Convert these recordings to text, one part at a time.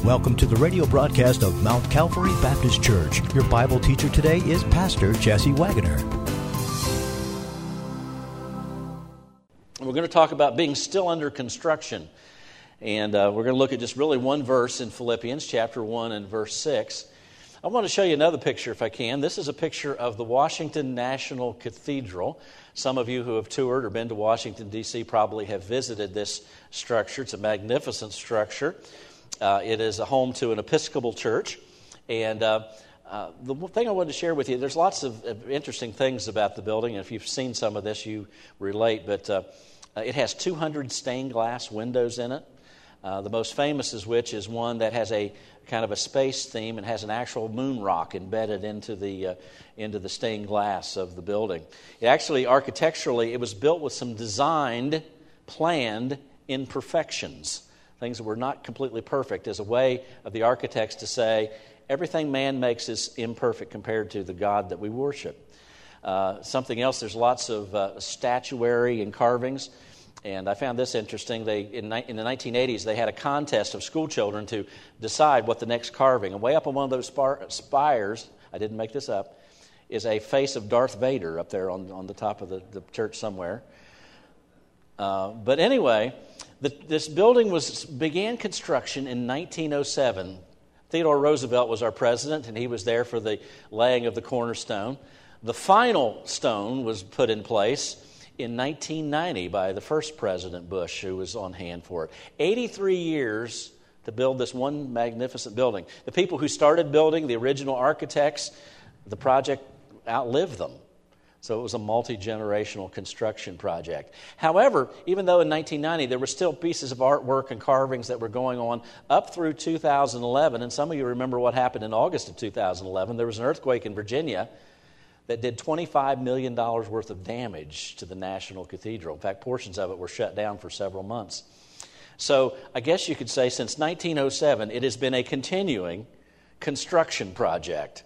Welcome to the radio broadcast of Mount Calvary Baptist Church. Your Bible teacher today is Pastor Jesse Wagoner. We're going to talk about being still under construction. And we're going to look at just really one verse in Philippians chapter 1 and verse 6. I want to show you another picture if I can. This is a picture of the Washington National Cathedral. Some of you who have toured or been to Washington, D.C. probably have visited this structure. It's a magnificent structure. It is a home to an Episcopal church. And the thing I wanted to share with you, there's lots of interesting things about the building. And if you've seen some of this, you relate. But it has 200 stained glass windows in it. The most famous is one that has a kind of a space theme and has an actual moon rock embedded into the stained glass of the building. It actually, architecturally, it was built with some designed, planned imperfections, things that were not completely perfect, as a way of the architects to say everything man makes is imperfect compared to the God that we worship. Something else, there's lots of statuary and carvings. And I found this interesting. In the 1980s, they had a contest of school children to decide what the next carving. And way up on one of those spires, I didn't make this up, is a face of Darth Vader up there on the top of the church somewhere. But anyway, this building began construction in 1907. Theodore Roosevelt was our president, and he was there for the laying of the cornerstone. The final stone was put in place in 1990 by the first President Bush, who was on hand for it. 83 years to build this one magnificent building. The people who started building, the original architects, the project outlived them. So it was a multi-generational construction project. However, even though in 1990 there were still pieces of artwork and carvings that were going on up through 2011, and some of you remember what happened in August of 2011, there was an earthquake in Virginia that did $25 million worth of damage to the National Cathedral. In fact, portions of it were shut down for several months. So I guess you could say since 1907, it has been a continuing construction project.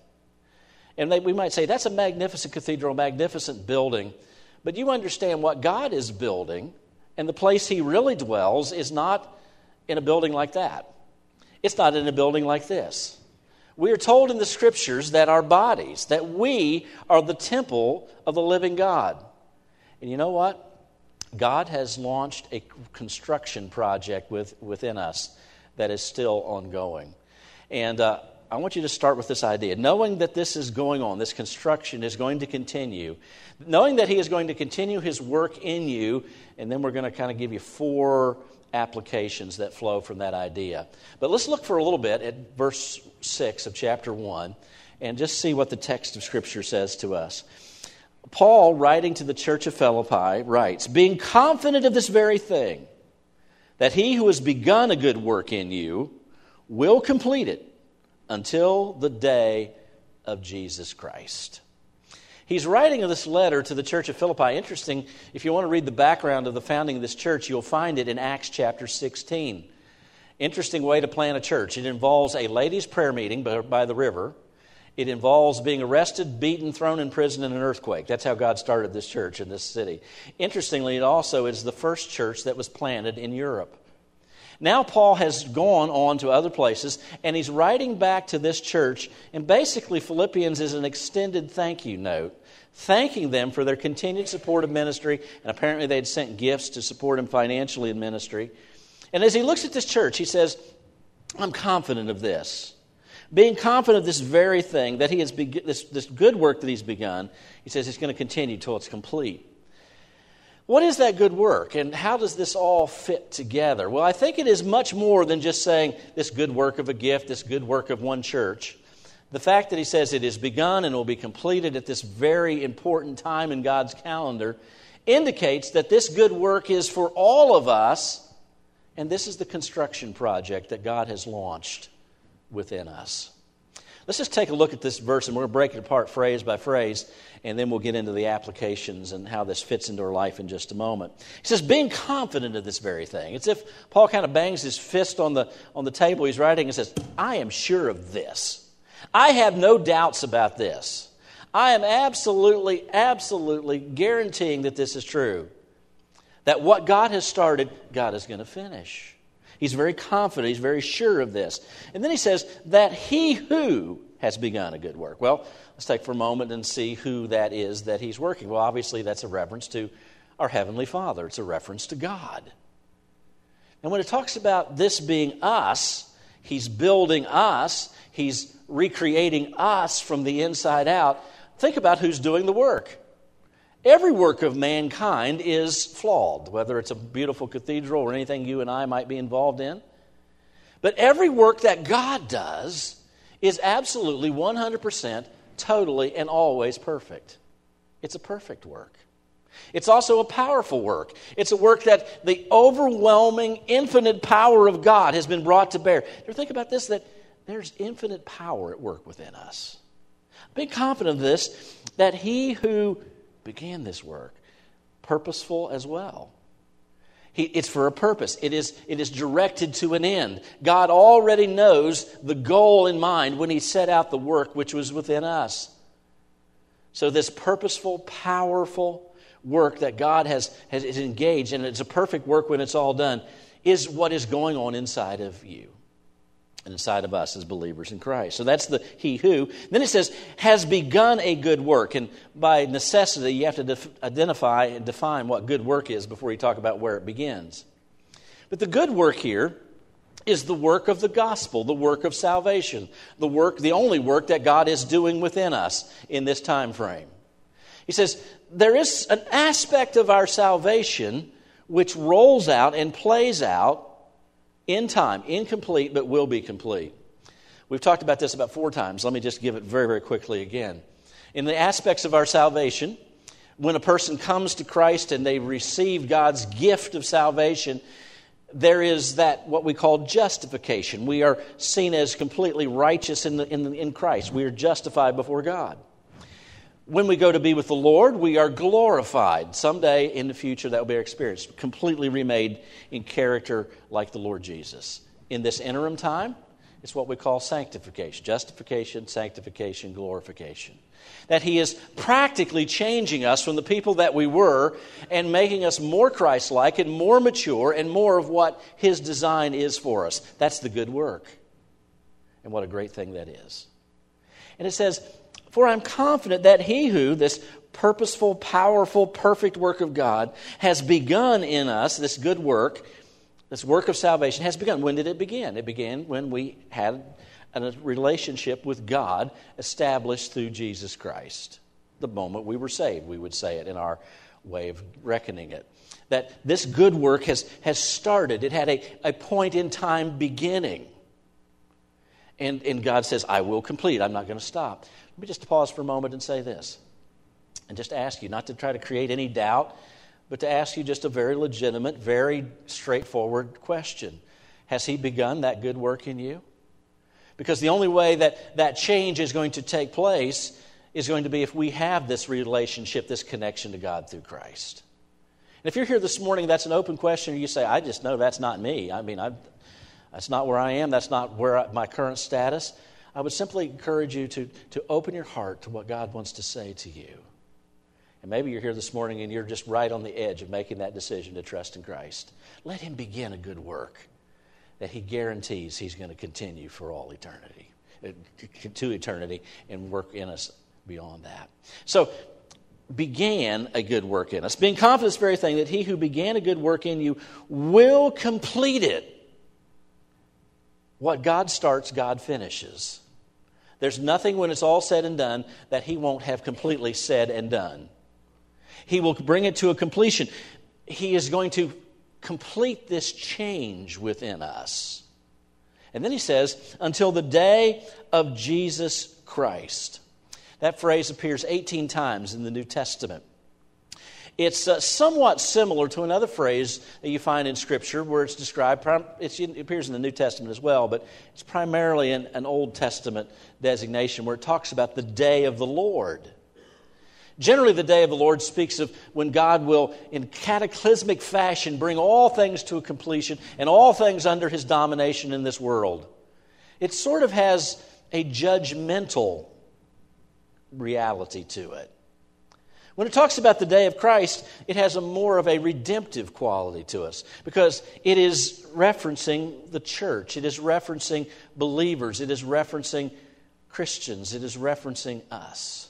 And we might say, that's a magnificent cathedral, magnificent building. But you understand what God is building, and the place He really dwells is not in a building like that. It's not in a building like this. We are told in the Scriptures that our bodies, that we are the temple of the living God. And you know what? God has launched a construction project within us that is still ongoing. And I want you to start with this idea. Knowing that this is going on, this construction is going to continue, knowing that He is going to continue His work in you, and then we're going to kind of give you 4 applications that flow from that idea. But let's look for a little bit at verse 6 of chapter 1 and just see what the text of Scripture says to us. Paul, writing to the church of Philippi, writes, "Being confident of this very thing, that He who has begun a good work in you will complete it until the day of Jesus Christ." He's writing this letter to the church of Philippi. Interesting, if you want to read the background of the founding of this church, you'll find it in Acts chapter 16. Interesting way to plant a church. It involves a ladies' prayer meeting by the river. It involves being arrested, beaten, thrown in prison in an earthquake. That's how God started this church in this city. Interestingly, it also is the first church that was planted in Europe. Now Paul has gone on to other places, and he's writing back to this church, and basically Philippians is an extended thank you note, thanking them for their continued support of ministry, and apparently they'd sent gifts to support him financially in ministry. And as he looks at this church, he says, I'm confident of this. Being confident of this very thing, that he has this good work that he's begun, he says it's going to continue till it's complete. What is that good work, and how does this all fit together? Well, I think it is much more than just saying this good work of a gift, this good work of one church. The fact that he says it is begun and will be completed at this very important time in God's calendar indicates that this good work is for all of us, and this is the construction project that God has launched within us. Let's just take a look at this verse, and we're going to break it apart phrase by phrase, and then we'll get into the applications and how this fits into our life in just a moment. He says, being confident of this very thing. It's if Paul kind of bangs his fist on the table he's writing and says, I am sure of this. I have no doubts about this. I am absolutely guaranteeing that this is true. That what God has started, God is going to finish. He's very confident. He's very sure of this. And then he says that he who has begun a good work. Well, let's take for a moment and see who that is that he's working. Well, obviously that's a reference to our Heavenly Father. It's a reference to God. And when it talks about this being us, he's building us, he's recreating us from the inside out. Think about who's doing the work. Every work of mankind is flawed, whether it's a beautiful cathedral or anything you and I might be involved in. But every work that God does is absolutely 100% totally and always perfect. It's a perfect work. It's also a powerful work. It's a work that the overwhelming, infinite power of God has been brought to bear. You think about this, that there's infinite power at work within us. Be confident of this, that he who began this work, purposeful as well. It's for a purpose. It is directed to an end. God already knows the goal in mind when he set out the work which was within us. So this purposeful, powerful work that God has engaged, and it's a perfect work when it's all done, is what is going on inside of you and inside of us as believers in Christ. So that's the he who. Then it says, has begun a good work. And by necessity, you have to identify and define what good work is before you talk about where it begins. But the good work here is the work of the gospel, the work of salvation, the only work that God is doing within us in this time frame. He says, there is an aspect of our salvation which rolls out and plays out in time, incomplete, but will be complete. We've talked about this about 4 times. Let me just give it very, very quickly again. In the aspects of our salvation, when a person comes to Christ and they receive God's gift of salvation, there is that what we call justification. We are seen as completely righteous in Christ. We are justified before God. When we go to be with the Lord, we are glorified. Someday in the future that will be our experience. Completely remade in character like the Lord Jesus. In this interim time, it's what we call sanctification. Justification, sanctification, glorification. That he is practically changing us from the people that we were and making us more Christ-like and more mature and more of what his design is for us. That's the good work. And what a great thing that is. And it says, for I'm confident that he who, this purposeful, powerful, perfect work of God, has begun in us, this good work, this work of salvation has begun. When did it begin? It began when we had a relationship with God established through Jesus Christ. The moment we were saved, we would say it in our way of reckoning it. That this good work has started. It had a point in time beginning. And God says, I will complete. I'm not going to stop. Let me just pause for a moment and say this. And just ask you, not to try to create any doubt, but to ask you just a very legitimate, very straightforward question. Has he begun that good work in you? Because the only way that change is going to take place is going to be if we have this relationship, this connection to God through Christ. And if you're here this morning, that's an open question, and you say, I just know that's not me. I mean, that's not where I am. That's not my current status. I would simply encourage you to open your heart to what God wants to say to you. And maybe you're here this morning and you're just right on the edge of making that decision to trust in Christ. Let him begin a good work that he guarantees he's going to continue for all eternity, to eternity, and work in us beyond that. So, began a good work in us. Being confident of this very thing, that he who began a good work in you will complete it. What God starts, God finishes. There's nothing when it's all said and done that he won't have completely said and done. He will bring it to a completion. He is going to complete this change within us. And then he says, until the day of Jesus Christ. That phrase appears 18 times in the New Testament. It's somewhat similar to another phrase that you find in Scripture where it's described. It appears in the New Testament as well, but it's primarily an Old Testament designation where it talks about the day of the Lord. Generally, the day of the Lord speaks of when God will, in cataclysmic fashion, bring all things to a completion and all things under his domination in this world. It sort of has a judgmental reality to it. When it talks about the day of Christ, it has more of a redemptive quality to us because it is referencing the church. It is referencing believers. It is referencing Christians. It is referencing us.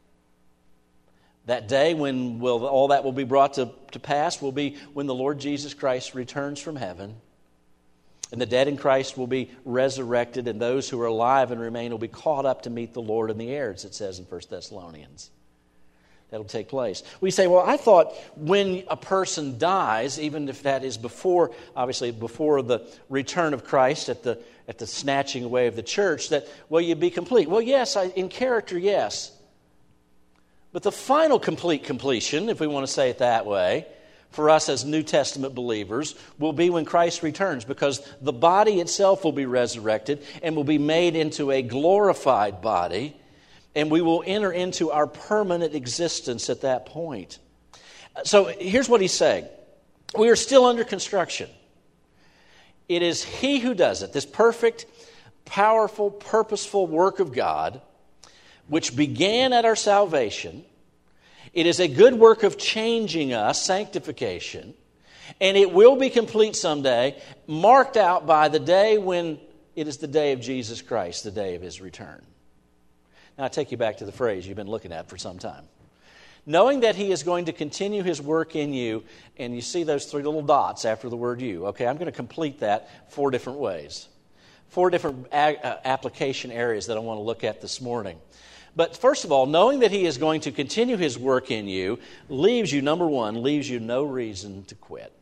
That day when all that will be brought to pass will be when the Lord Jesus Christ returns from heaven. And the dead in Christ will be resurrected, and those who are alive and remain will be caught up to meet the Lord in the air, as it says in 1 Thessalonians. That'll take place. We say, well, I thought when a person dies, even if that is before the return of Christ at the snatching away of the church, that, well, you'd be complete. Well, yes, in character, yes. But the final completion, if we want to say it that way, for us as New Testament believers, will be when Christ returns, because the body itself will be resurrected and will be made into a glorified body, and we will enter into our permanent existence at that point. So here's what he's saying. We are still under construction. It is He who does it, this perfect, powerful, purposeful work of God, which began at our salvation. It is a good work of changing us, sanctification, and it will be complete someday, marked out by the day when it is the day of Jesus Christ, the day of His return. Now I take you back to the phrase you've been looking at for some time. Knowing that He is going to continue His work in you, and you see those 3 little dots after the word you. Okay, I'm going to complete that 4 different ways. 4 different application areas that I want to look at this morning. But first of all, knowing that He is going to continue His work in you leaves you, number one, leaves you no reason to quit.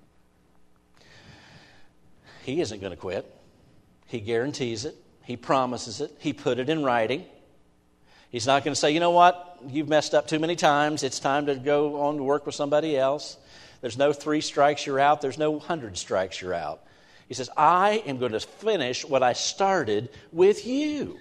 He isn't going to quit. He guarantees it. He promises it. He put it in writing. He's not going to say, you know what, you've messed up too many times. It's time to go on to work with somebody else. There's no 3 strikes, you're out. There's no 100 strikes, you're out. He says, I am going to finish what I started with you.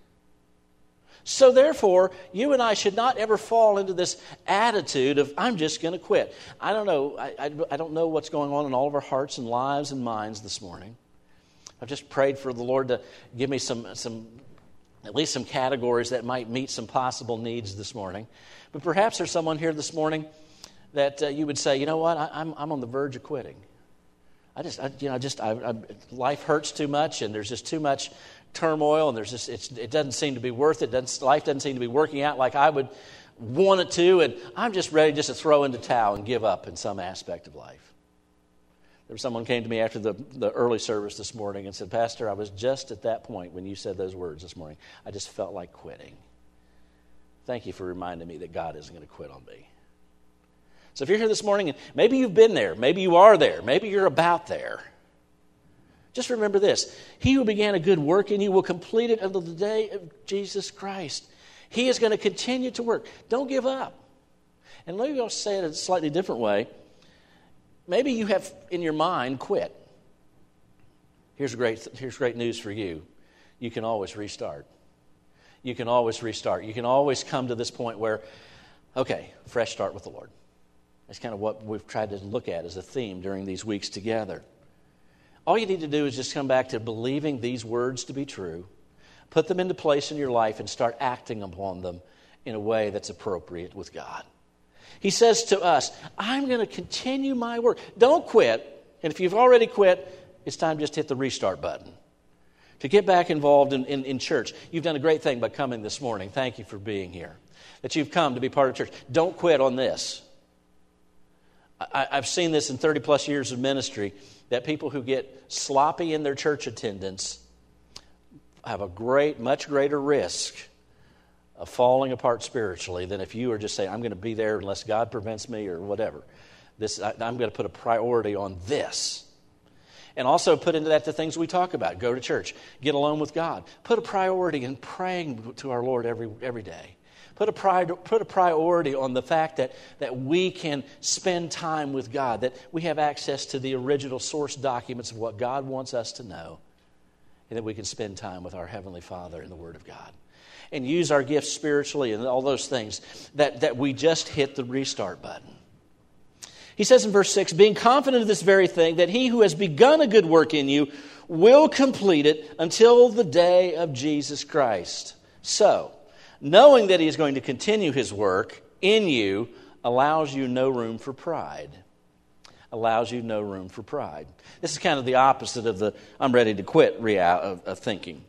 So therefore, you and I should not ever fall into this attitude of, I'm just going to quit. I don't know. I don't know what's going on in all of our hearts and lives and minds this morning. I've just prayed for the Lord to give me some at least some categories that might meet some possible needs this morning. But perhaps there's someone here this morning that you would say, you know what, I'm on the verge of quitting. Life hurts too much, and there's just too much turmoil, and it doesn't seem to be worth it. Life doesn't seem to be working out like I would want it to, and I'm just ready just to throw in the towel and give up in some aspect of life. There was someone came to me after the early service this morning and said, Pastor, I was just at that point when you said those words this morning. I just felt like quitting. Thank you for reminding me that God isn't going to quit on me. So if you're here this morning and maybe you've been there, maybe you are there, maybe you're about there, just remember this. He who began a good work in you will complete it until the day of Jesus Christ. He is going to continue to work. Don't give up. And maybe I'll say it a slightly different way. Maybe you have in your mind quit. Here's great news for you. You can always restart. You can always restart. You can always come to this point where, okay, fresh start with the Lord. That's kind of what we've tried to look at as a theme during these weeks together. All you need to do is just come back to believing these words to be true, put them into place in your life, and start acting upon them in a way that's appropriate with God. He says to us, I'm going to continue my work. Don't quit. And if you've already quit, it's time to just hit the restart button. To get back involved in church. You've done a great thing by coming this morning. Thank you for being here. That you've come to be part of church. Don't quit on this. I've seen this in 30 plus years of ministry, that people who get sloppy in their church attendance have a much greater risk of falling apart spiritually than if you are just saying, I'm going to be there unless God prevents me or whatever. I'm going to put a priority on this. And also put into that the things we talk about. Go to church. Get alone with God. Put a priority in praying to our Lord every day. Put a priority on the fact that we can spend time with God, that we have access to the original source documents of what God wants us to know, and that we can spend time with our Heavenly Father in the Word of God. And use our gifts spiritually and all those things, that we just hit the restart button. He says in verse 6, being confident of this very thing, that He who has begun a good work in you will complete it until the day of Jesus Christ. So, knowing that He is going to continue His work, in you allows you no room for pride. Allows you no room for pride. This is kind of the opposite of the I'm ready to quit of thinking.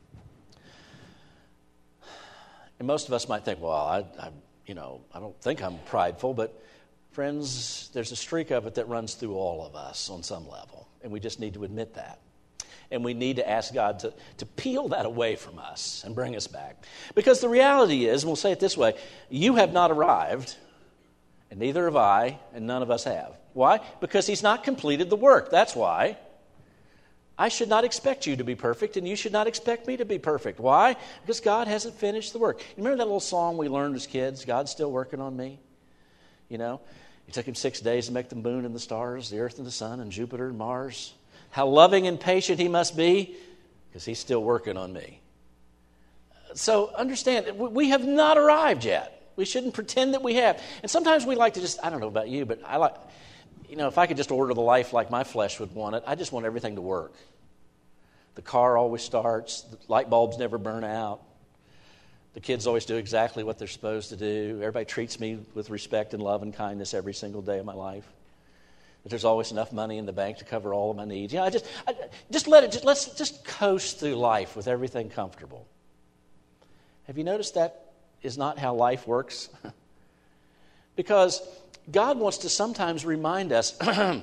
And most of us might think, well, I don't think I'm prideful, but friends, there's a streak of it that runs through all of us on some level, and we just need to admit that. And we need to ask God to peel that away from us and bring us back. Because the reality is, and we'll say it this way, you have not arrived, and neither have I, and none of us have. Why? Because He's not completed the work. That's why. I should not expect you to be perfect, and you should not expect me to be perfect. Why? Because God hasn't finished the work. You remember that little song we learned as kids, God's still working on me? You know, it took Him 6 days to make the moon and the stars, the earth and the sun, and Jupiter and Mars. How loving and patient He must be, because He's still working on me. So understand, we have not arrived yet. We shouldn't pretend that we have. And sometimes we like to just, I don't know about you, but I like, if I could just order the life like my flesh would want it, I just want everything to work. The car always starts. The light bulbs never burn out. The kids always do exactly what they're supposed to do. Everybody treats me with respect and love and kindness every single day of my life. That there's always enough money in the bank to cover all of my needs. Let's just coast through life with everything comfortable. Have you noticed that is not how life works? Because God wants to sometimes remind us,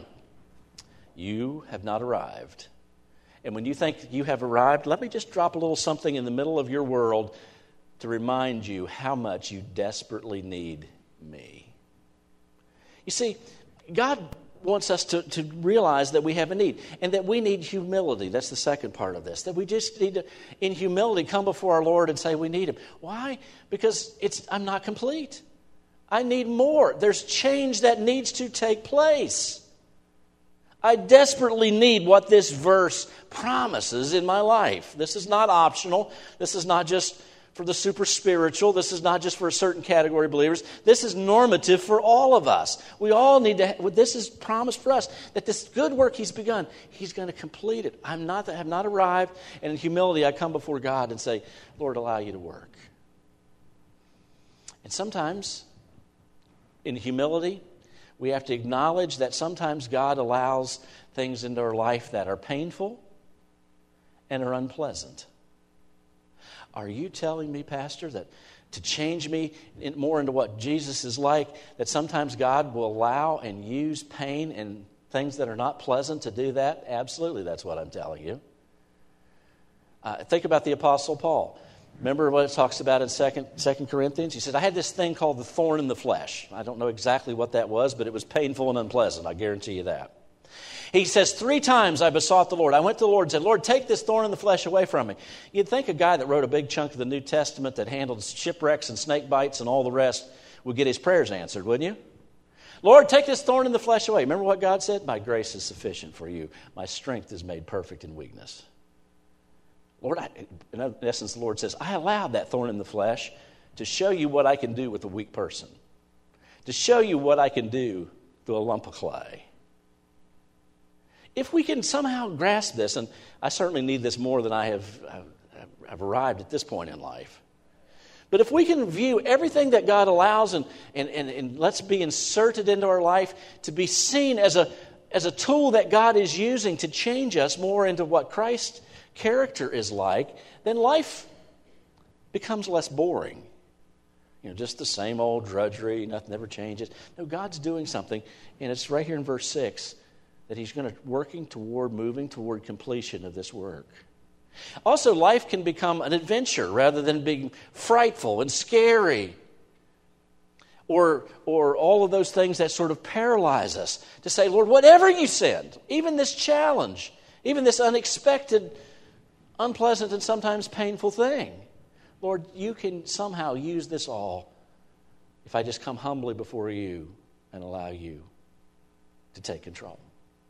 you have not arrived. And when you think you have arrived, let me just drop a little something in the middle of your world to remind you how much you desperately need me. You see, God wants us to realize that we have a need and that we need humility. That's the second part of this. That we just need to, in humility, come before our Lord and say we need Him. Why? Because I'm not complete. I need more. There's change that needs to take place. I desperately need what this verse promises in my life. This is not optional. This is not just for the super spiritual. This is not just for a certain category of believers. This is normative for all of us. We all need to, this is promised for us, that this good work He's begun, He's going to complete it. I have not arrived, and in humility I come before God and say, Lord, allow you to work. And sometimes, in humility, we have to acknowledge that sometimes God allows things into our life that are painful and are unpleasant. Are you telling me, Pastor, that to change me more into what Jesus is like, that sometimes God will allow and use pain and things that are not pleasant to do that? Absolutely, that's what I'm telling you. Think about the Apostle Paul. Remember what it talks about in 2 Corinthians? He said, I had this thing called the thorn in the flesh. I don't know exactly what that was, but it was painful and unpleasant. I guarantee you that. He says, 3 times I besought the Lord. I went to the Lord and said, Lord, take this thorn in the flesh away from me. You'd think a guy that wrote a big chunk of the New Testament that handled shipwrecks and snake bites and all the rest would get his prayers answered, wouldn't you? Lord, take this thorn in the flesh away. Remember what God said? My grace is sufficient for you. My strength is made perfect in weakness. Lord, in essence, the Lord says, I allowed that thorn in the flesh to show you what I can do with a weak person, to show you what I can do through a lump of clay. If we can somehow grasp this, and I certainly need this more than I've arrived at this point in life, but if we can view everything that God allows and let's be inserted into our life to be seen as a tool that God is using to change us more into what Christ's character is like, then life becomes less boring. Just the same old drudgery, nothing ever changes. No, God's doing something, and it's right here in verse 6 that He's moving toward completion of this work. Also, life can become an adventure rather than being frightful and scary, or all of those things that sort of paralyze us. To say, Lord, whatever you send, even this challenge, even this unexpected, unpleasant, and sometimes painful thing, Lord, you can somehow use this all if I just come humbly before you and allow you to take control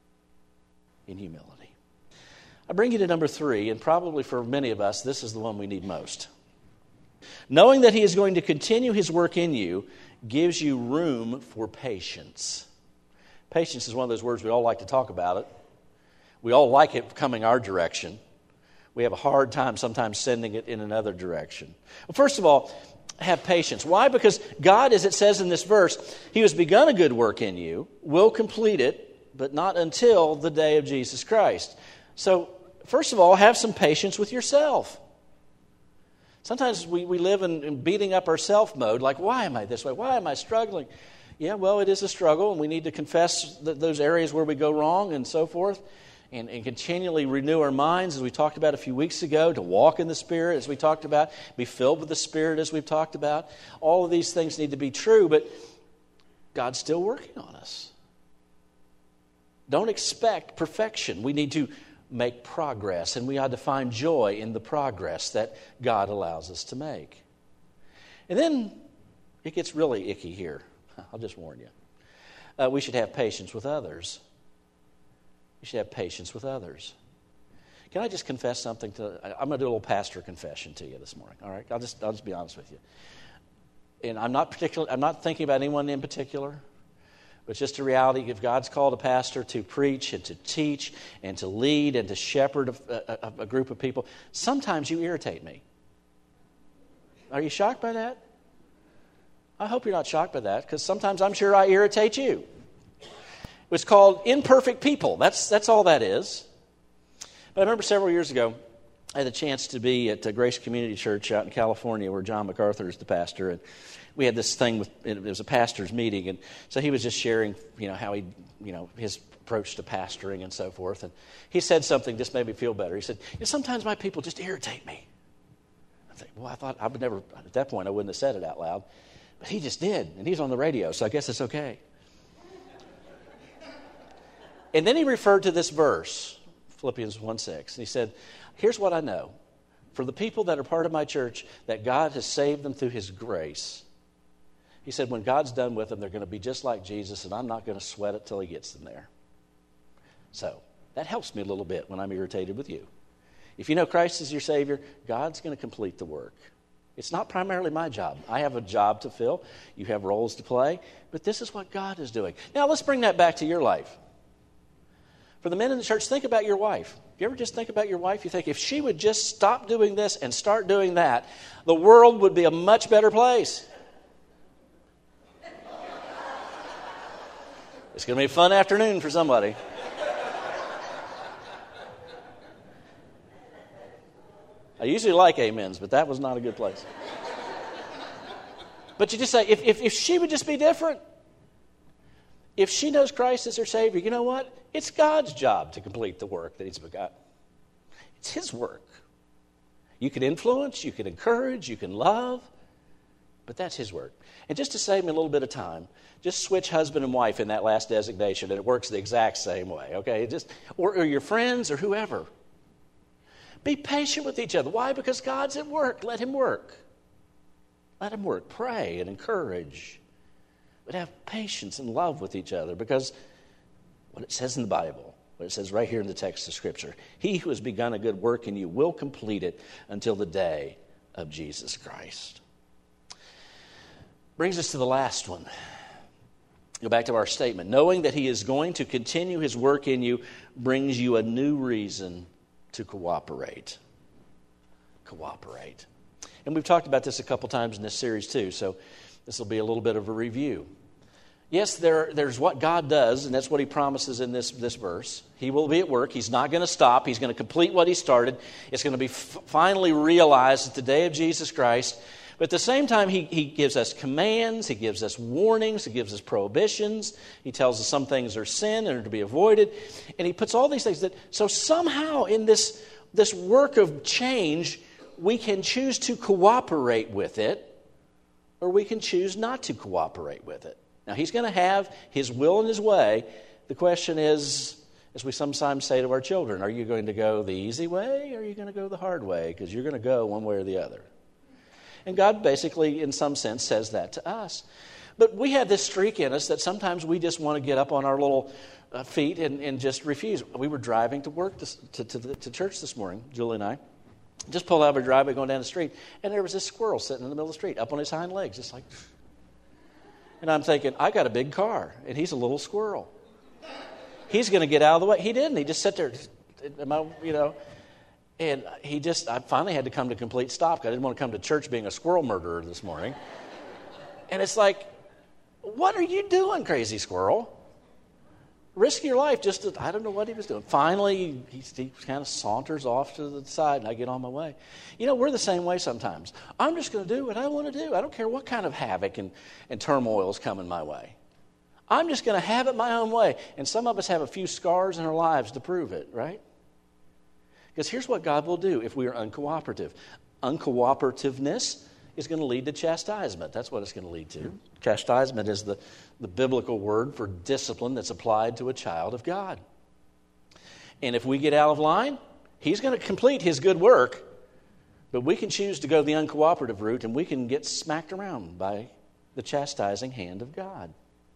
in humility. I bring you to number 3, and probably for many of us, this is the one we need most. Knowing that He is going to continue His work in you gives you room for patience. Patience is one of those words we all like to talk about it. We all like it coming our direction. We have a hard time sometimes sending it in another direction. Well, first of all, have patience. Why? Because God, as it says in this verse, He who has begun a good work in you will complete it, but not until the day of Jesus Christ. So, first of all, have some patience with yourself. Sometimes we live in beating up ourself mode, like, why am I this way? Why am I struggling? Yeah, well, it is a struggle, and we need to confess those areas where we go wrong and so forth, and continually renew our minds, as we talked about a few weeks ago, to walk in the Spirit, as we talked about, be filled with the Spirit, as we've talked about. All of these things need to be true, but God's still working on us. Don't expect perfection. We need to make progress, and we ought to find joy in the progress that God allows us to make. And then it gets really icky here. I'll just warn you. We should have patience with others. We should have patience with others. Can I just confess something I'm going to do a little pastor confession to you this morning. All right, I'll just be honest with you. And I'm not thinking about anyone in particular. But it's just a reality. If God's called a pastor to preach and to teach and to lead and to shepherd a group of people, sometimes you irritate me. Are you shocked by that? I hope you're not shocked by that, because sometimes I'm sure I irritate you. It's called imperfect people. That's all that is. But I remember several years ago, I had a chance to be at Grace Community Church out in California, where John MacArthur is the pastor, and we had this thing it was a pastor's meeting, and so he was just sharing, how he, his approach to pastoring and so forth. And he said something just made me feel better. He said, sometimes my people just irritate me. I think, well, I thought I would never, at that point, I wouldn't have said it out loud, but he just did, and he's on the radio, so I guess it's okay. And then he referred to this verse, Philippians 1:6, and he said, here's what I know. For the people that are part of my church, that God has saved them through His grace. He said, when God's done with them, they're going to be just like Jesus, and I'm not going to sweat it till He gets them there. So that helps me a little bit when I'm irritated with you. If you know Christ is your Savior, God's going to complete the work. It's not primarily my job. I have a job to fill. You have roles to play. But this is what God is doing. Now, let's bring that back to your life. For the men in the church, think about your wife. You ever just think about your wife? You think, if she would just stop doing this and start doing that, the world would be a much better place. It's going to be a fun afternoon for somebody. I usually like amens, but that was not a good place. But you just say, if she would just be different, if she knows Christ as her Savior, you know what? It's God's job to complete the work that He's begun. It's His work. You can influence, you can encourage, you can love, but that's His work. And just to save me a little bit of time, just switch husband and wife in that last designation, and it works the exact same way, okay? Or your friends or whoever. Be patient with each other. Why? Because God's at work. Let Him work. Let Him work. Pray and encourage. But have patience and love with each other, because what it says in the Bible, what it says right here in the text of Scripture, He who has begun a good work in you will complete it until the day of Jesus Christ. Brings us to the last one. Go back to our statement. Knowing that He is going to continue His work in you brings you a new reason to cooperate. Cooperate. And we've talked about this a couple times in this series too, so this will be a little bit of a review. Yes, there's what God does, and that's what He promises in this verse. He will be at work. He's not going to stop. He's going to complete what He started. It's going to be finally realized at the day of Jesus Christ. But at the same time, he gives us commands. He gives us warnings. He gives us prohibitions. He tells us some things are sin and are to be avoided. And He puts all these things so somehow in this work of change, we can choose to cooperate with it, or we can choose not to cooperate with it. Now, He's going to have His will and His way. The question is, as we sometimes say to our children, are you going to go the easy way, or are you going to go the hard way? Because you're going to go one way or the other. And God basically, in some sense, says that to us. But we have this streak in us that sometimes we just want to get up on our little feet and just refuse. We were driving to work to church this morning, Julie and I. Just pulled out of our driveway going down the street, and there was this squirrel sitting in the middle of the street, up on his hind legs, just like... And I'm thinking, I got a big car, and he's a little squirrel. He's going to get out of the way. He didn't. He just sat there, And I finally had to come to complete stop. I didn't want to come to church being a squirrel murderer this morning. And it's like, what are you doing, crazy squirrel? Risk your life I don't know what he was doing. Finally, he kind of saunters off to the side, and I get on my way. We're the same way sometimes. I'm just going to do what I want to do. I don't care what kind of havoc and turmoil is coming my way. I'm just going to have it my own way. And some of us have a few scars in our lives to prove it, right? Because here's what God will do if we are uncooperative. Uncooperativeness is going to lead to chastisement. That's what it's going to lead to. Chastisement is the biblical word for discipline that's applied to a child of God. And if we get out of line, He's going to complete His good work, but we can choose to go the uncooperative route, and we can get smacked around by the chastising hand of God.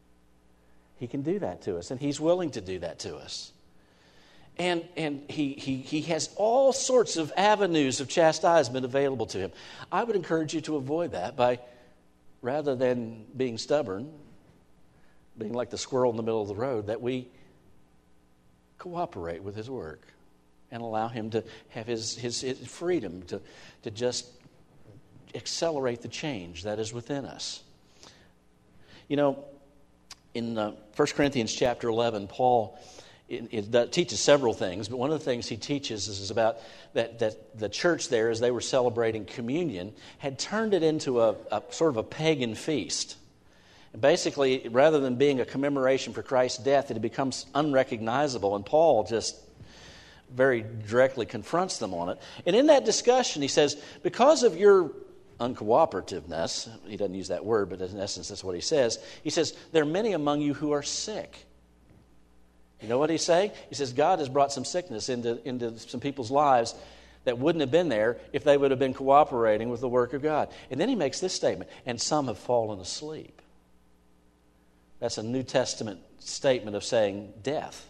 He can do that to us, and He's willing to do that to us. And he has all sorts of avenues of chastisement available to Him. I would encourage you to avoid that by, rather than being stubborn, being like the squirrel in the middle of the road, that we cooperate with His work and allow Him to have his freedom to just accelerate the change that is within us. In 1 Corinthians chapter 11, Paul it teaches several things, but one of the things he teaches is about that the church there, as they were celebrating communion, had turned it into a sort of a pagan feast. And basically, rather than being a commemoration for Christ's death, it becomes unrecognizable, and Paul just very directly confronts them on it. And in that discussion, he says, because of your uncooperativeness, he doesn't use that word, but in essence that's what he says, there are many among you who are sick. You know what he's saying? He says God has brought some sickness into some people's lives that wouldn't have been there if they would have been cooperating with the work of God. And then he makes this statement, and some have fallen asleep. That's a New Testament statement of saying death.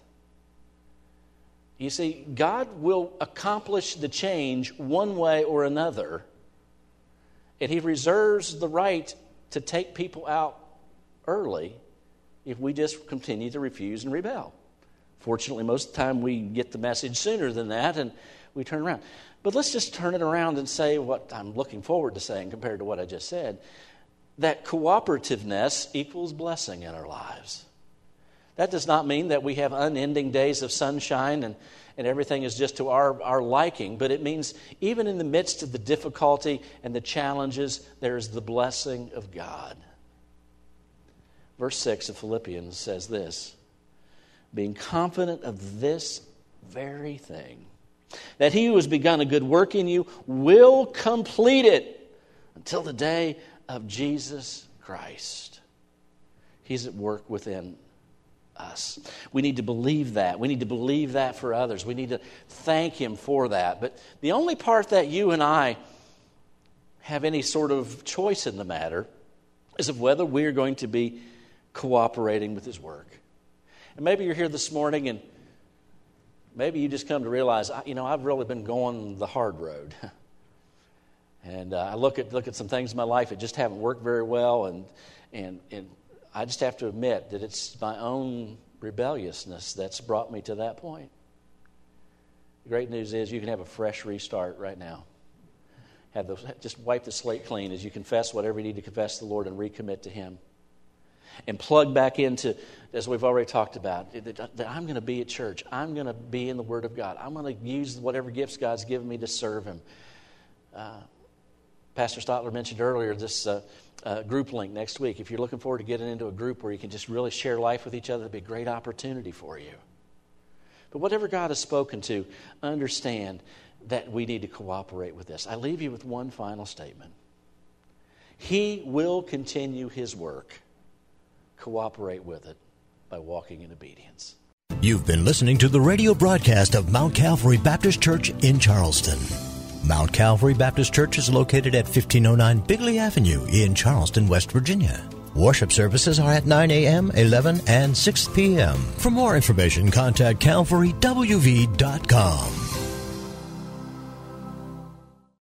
You see, God will accomplish the change one way or another, and He reserves the right to take people out early if we just continue to refuse and rebel. Fortunately, most of the time we get the message sooner than that and we turn around. But let's just turn it around and say what I'm looking forward to saying compared to what I just said. That cooperativeness equals blessing in our lives. That does not mean that we have unending days of sunshine and everything is just to our liking, but it means even in the midst of the difficulty and the challenges, there is the blessing of God. Verse 6 of Philippians says this, being confident of this very thing, that He who has begun a good work in you will complete it until the day of Jesus Christ. He's at work within us. We need to believe that. We need to believe that for others. We need to thank Him for that. But the only part that you and I have any sort of choice in the matter is of whether we are going to be cooperating with His work. And maybe you're here this morning and maybe you just come to realize, I've really been going the hard road. And I look at some things in my life that just haven't worked very well, and I just have to admit that it's my own rebelliousness that's brought me to that point. The great news is you can have a fresh restart right now. Just wipe the slate clean as you confess whatever you need to confess to the Lord and recommit to Him. And plug back into, as we've already talked about, that I'm going to be at church. I'm going to be in the Word of God. I'm going to use whatever gifts God's given me to serve Him. Pastor Stotler mentioned earlier this group link next week. If you're looking forward to getting into a group where you can just really share life with each other, it'd be a great opportunity for you. But whatever God has spoken to, understand that we need to cooperate with this. I leave you with one final statement. He will continue His work. Cooperate with it by walking in obedience. You've been listening to the radio broadcast of Mount Calvary Baptist Church in Charleston. Mount Calvary Baptist Church is located at 1509 Bigley Avenue in Charleston, West Virginia. Worship services are at 9 a.m., 11, and 6 p.m. For more information, contact calvarywv.com.